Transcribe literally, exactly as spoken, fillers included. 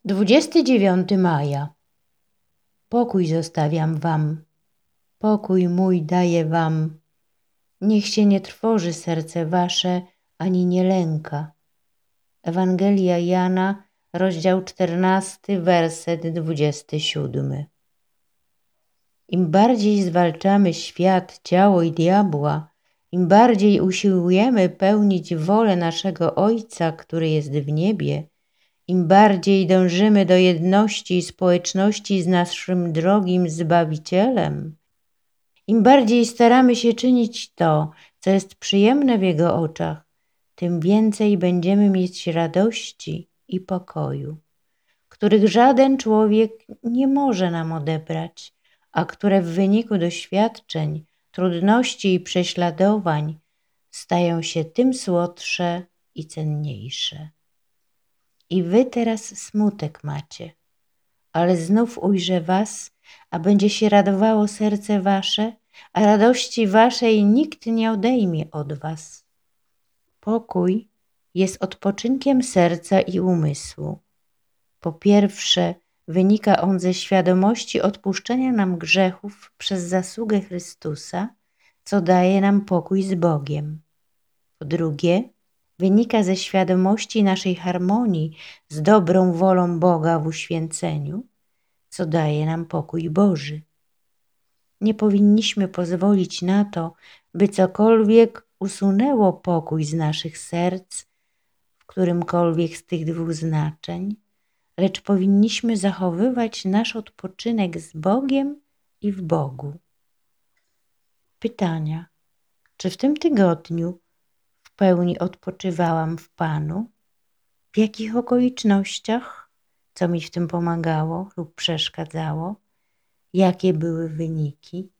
dwudziestego dziewiątego maja. Pokój zostawiam wam, pokój mój daję wam. Niech się nie trwoży serce wasze, ani nie lęka. Ewangelia Jana, rozdział czternasty, werset dwudziesty siódmy. Im bardziej zwalczamy świat, ciało i diabła, im bardziej usiłujemy pełnić wolę naszego Ojca, który jest w niebie, im bardziej dążymy do jedności i społeczności z naszym drogim Zbawicielem, im bardziej staramy się czynić to, co jest przyjemne w Jego oczach, tym więcej będziemy mieć radości i pokoju, których żaden człowiek nie może nam odebrać, a które w wyniku doświadczeń, trudności i prześladowań stają się tym słodsze i cenniejsze. I wy teraz smutek macie, ale znów ujrzę was, a będzie się radowało serce wasze, a radości waszej nikt nie odejmie od was. Pokój jest odpoczynkiem serca i umysłu. Po pierwsze, wynika on ze świadomości odpuszczenia nam grzechów przez zasługę Chrystusa, co daje nam pokój z Bogiem. Po drugie, wynika ze świadomości naszej harmonii z dobrą wolą Boga w uświęceniu, co daje nam pokój Boży. Nie powinniśmy pozwolić na to, by cokolwiek usunęło pokój z naszych serc, w którymkolwiek z tych dwóch znaczeń, lecz powinniśmy zachowywać nasz odpoczynek z Bogiem i w Bogu. Pytania. Czy w tym tygodniu w pełni odpoczywałam w Panu? W jakich okolicznościach? Co mi w tym pomagało lub przeszkadzało? Jakie były wyniki?